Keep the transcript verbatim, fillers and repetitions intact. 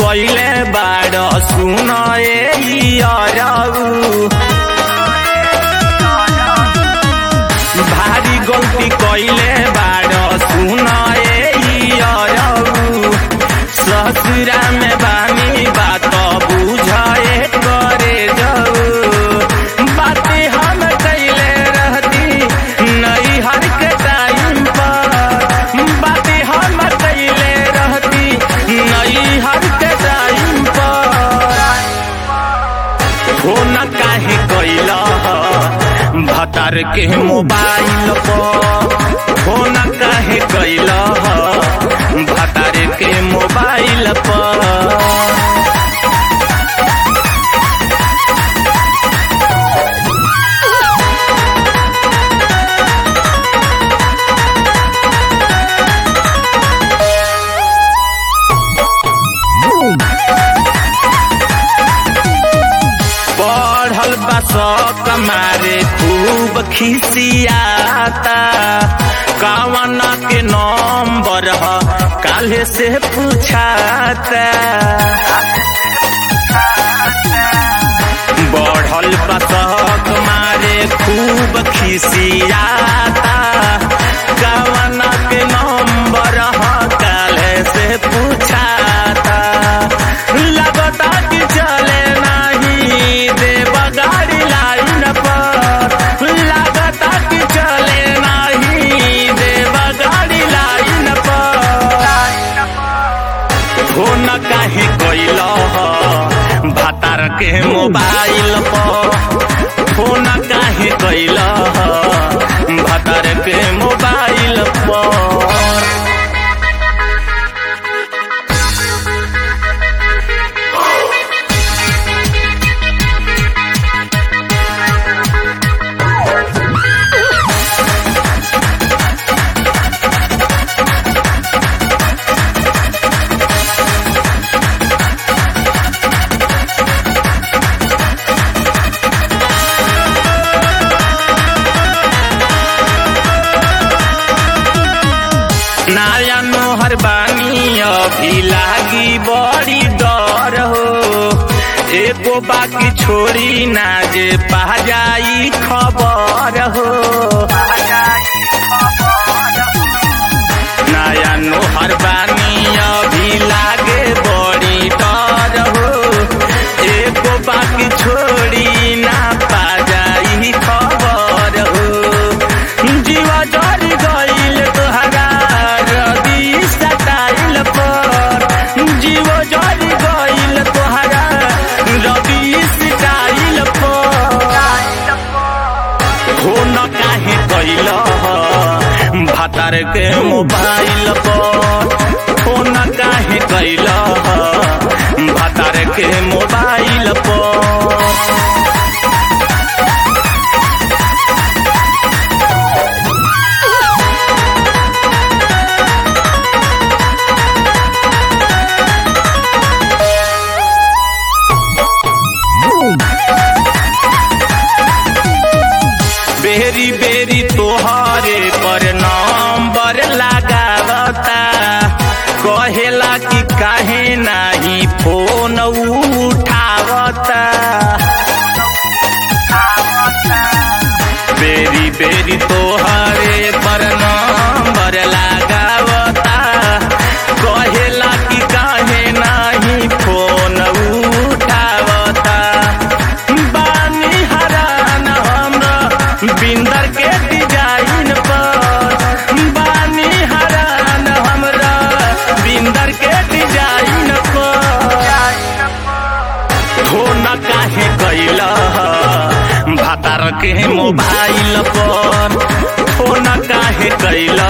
कइले बाड़ सुन यारऊ भारी गलती कइले बाड़ सुन यारऊ ससुरा में बानी बात बुझाए करे जाऊ बातें हम कइले रहती नहीं हर के टाइम पर बातें हम कइले रहती नहीं हर के टाइम पर फोन काहे कइला भतार के मोबाइल पर फोन काहे कइला भतार के मोबाइल पर बढ़ल बस कमारे खूब खिसियाता कावन के नंबर ह काले से पूछाता बढ़ल बस कमारे खूब खिसियाता कावन के नंबर ह काले से पूछाता लगता कि चले नहीं देव गाड़ी लाइन पर लगता कि चले नहीं देव गाड़ी लाइन पर फोन काहे कइला भतार के मोबाइल पर फोन काहे कइला भतार के मोबाइल पर नया नोहर बानी अभी लागी बड़ी डर हो एको बाकी छोड़ी ना जे पा जाई खबर हो नया नोहर बानी अभी लागे बड़ी डर हो एको बाकी छोड़ी ना पा जाई खबर हो जीवा जर गइल तोहरा जीवो जल गइल तोहरा रवि स्टाइल पर फोन काहे कइल भतार के मोबाइल पर फोन काहे कइल भतार के मोबाइल पर बेरी बेरी तोहरे पर नंबर लगावता कहेला कि काहे नाही फोन उठावता बेरी बेरी तोहरे पर नंबर लगावता कहेला कि काहे नाही फोन उठावता बानी हरान हमरा बिंदर के डिजाइन पर बानी हरान हमरा बिंदर के डिजाइन पर फोन काहे कइला भतार के मोबाइल पर फोन काहे कइला